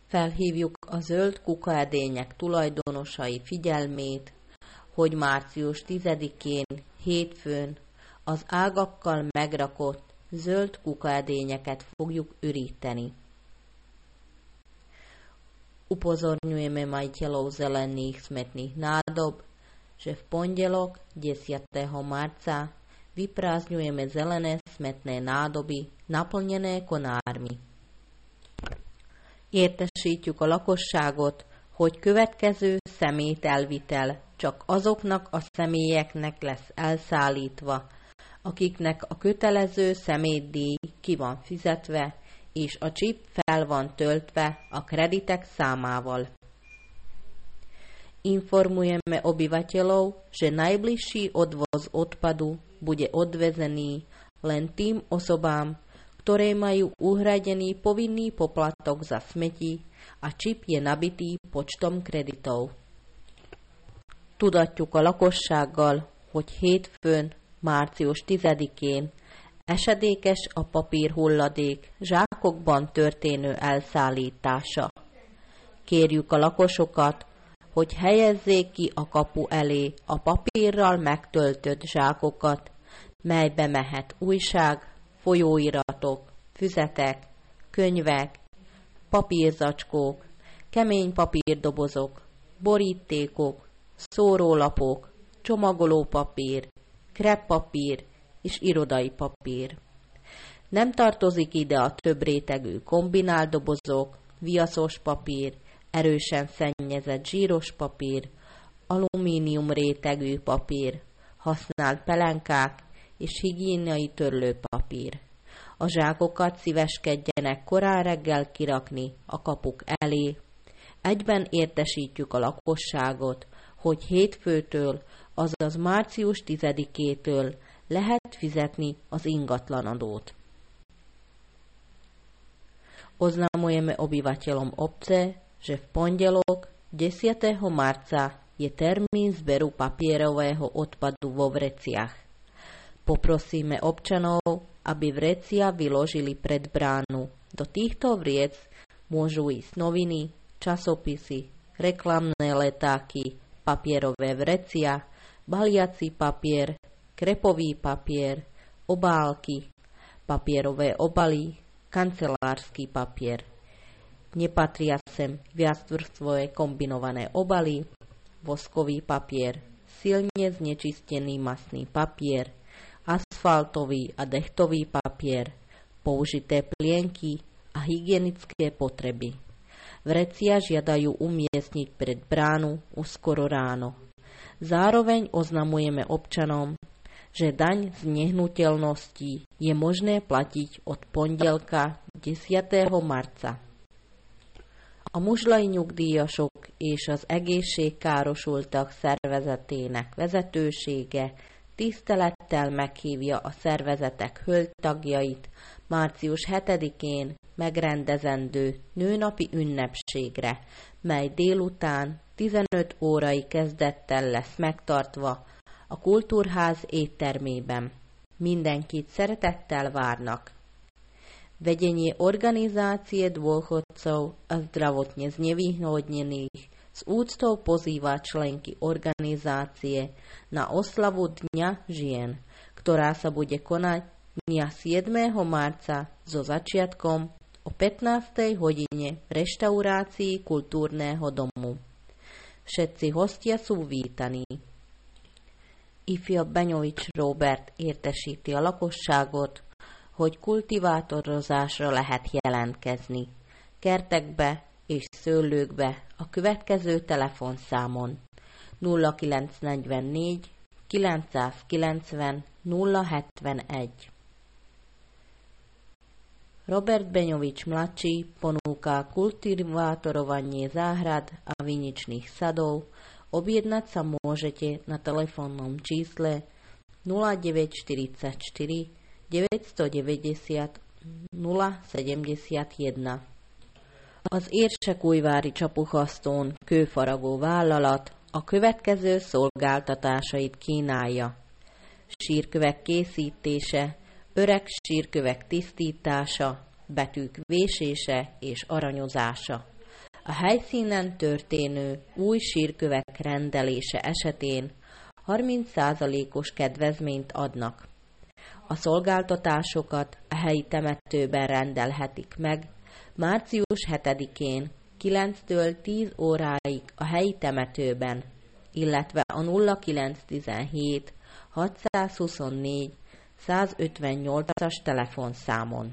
Felhívjuk a zöld kukaedények tulajdonosai figyelmét, hogy március 10-én, hétfőn az ágakkal megrakott zöld kukaedényeket fogjuk üríteni. Upozorňujeme majiteľov zelených smetných nádob, že v pondelok 10. marca vyprázdňujeme zelené smetné nádoby naplnené konármi. Értesítjük a lakosságot, hogy következő szemételvitel csak azoknak a személyeknek lesz elszállítva, akiknek a kötelező szemétdíj ki van fizetve, és a čip fel van töltve a kreditek számával. Informujeme obyvateľov, že najbližší odvoz odpadu bude odvezený len tým osobám, ktoré majú uhradený povinný poplatok za smeti a čip je nabitý počtom kreditov. Tudatjuk a lakossággal, hogy hétfőn, március 10-én esedékes a papírhulladék zsákokban történő elszállítása. Kérjük a lakosokat, hogy helyezzék ki a kapu elé a papírral megtöltött zsákokat, melybe mehet újság, folyóiratok, füzetek, könyvek, papírzacskók, kemény papírdobozok, borítékok, szórólapok, csomagolópapír, kreppapír és irodai papír. Nem tartozik ide a több rétegű kombinált dobozok, viaszos papír, erősen szennyezett zsíros papír, alumínium rétegű papír, használt pelenkák és higiéniai törlőpapír. A zsákokat szíveskedjenek korán reggel kirakni a kapuk elé. Egyben értesítjük a lakosságot, hogy hétfőtől, azaz március 10-től lehet fizetni az ingatlanadót. Oznamujeme obyvateľom obce, že v pondelok 10. marca je termín zberu papierového odpadu vo vreciach. Poprosíme občanov, aby vrecia vyložili pred bránu. Do týchto vriec môžu ísť noviny, časopisy, reklamné letáky, papierové vrecia, baliaci papier, krepový papier, obálky, papierové obaly, kancelársky papier. Nepatria sem viacvrstvové kombinované obaly, voskový papier, silne znečistený masný papier, asfaltový a dechtový papier, použité plienky a hygienické potreby. Vrecia žiadajú umiestniť pred bránu už skoro ráno. Zároveň oznamujeme občanom, že daň z nehnuteľností je možné platiť od pondelka 10. marca. A Muzslai nyugdíjasok és az egészségkárosultak szervezetének vezetősége tisztelettel meghívja a szervezetek hölgytagjait március 7-én megrendezendő nőnapi ünnepségre, mely délután 15 órai kezdettel lesz megtartva a Kultúrház éttermében. Mindenkit szeretettel várnak. Vedenie organizácie dôchodcov a zdravotne znevýhodnených s úctou pozýva členky organizácie na oslavu Dňa žien, ktorá sa bude konať dňa 7. marca so začiatkom o 15. hodine v reštaurácii Kultúrneho domu. Všetci hostia sú vítaní. Ifja Benyovics Róbert értesíti a lakosságot, hogy kultivátorozásra lehet jelentkezni. Kertekbe és szőlőkbe a következő telefonszámon 0944 990 071. Robert Benyovič mladší ponúka kultivátorovanie záhrad a viničných sadov. Objednať sa môžete na telefónnom čísle 0944 990 071. Az Érsekújvári Csapuhasztón kőfaragó vállalat a következő szolgáltatásait kínálja. Sírkövek készítése, öreg sírkövek tisztítása, betűk vésése és aranyozása. A helyszínen történő új sírkövek rendelése esetén 30%-os kedvezményt adnak. A szolgáltatásokat a helyi temetőben rendelhetik meg március 7-én 9-től 10 óráig a helyi temetőben, illetve a 0917 624 158-as telefonszámon.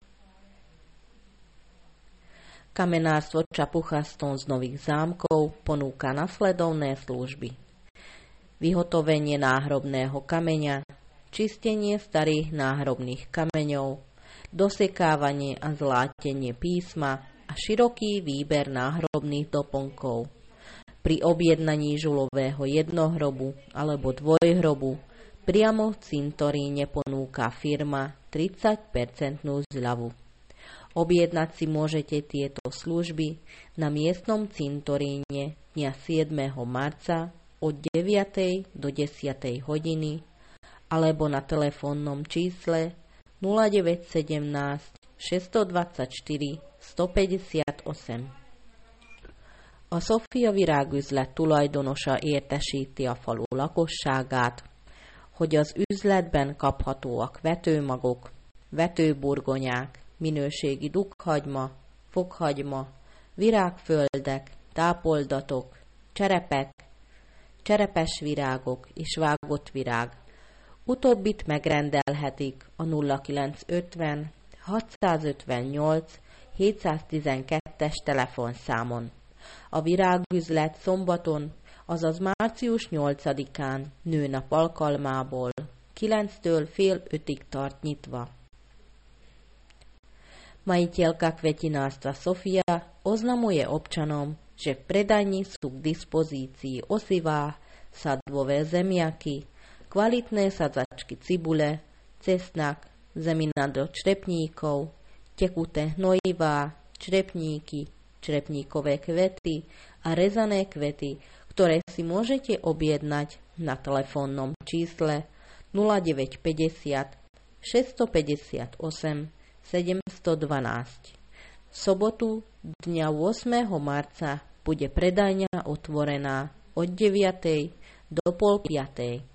Kamenárstvo Čapuchaston z Nových Zámkov ponúka nasledovné služby. Vyhotovenie náhrobného kameňa, čistenie starých náhrobných kameňov, dosekávanie a zlátenie písma a široký výber náhrobných doplnkov. Pri objednaní žulového jednohrobu alebo dvojhrobu priamo v cintoríne ponúka firma 30% zľavu. Objednať si môžete tieto služby na miestnom cintoríne dňa 7. marca od 9. do 10. hodiny alebo na telefónnom čísle 0917 624 158. A Sofia virágüzlet tulajdonosa értesíti a falu lakosságát, hogy az üzletben kaphatóak vetőmagok, vetőburgonyák, minőségi dukhagyma, fokhagyma, virágföldek, tápoldatok, cserepek, cserepes virágok és vágott virág. Utóbbit megrendelhetik a 0950 658 712-es telefonszámon. A virágüzlet szombaton, azaz március 8-án nőnap alkalmából 9-től fél 5-ig tart nyitva. Majiteľka kvetinárstva Sofia oznamuje občanom, že v predajni sú k dispozícii osivá, sadbové zemiaky, kvalitné sadzačky cibule, cesnak, zemina do črepníkov, tekuté hnojivá, črepníky, črepníkové kvety a rezané kvety, ktoré si môžete objednať na telefónnom čísle 0950 658 712. V sobotu dňa 8. marca bude predajňa otvorená od 9. do pol 5.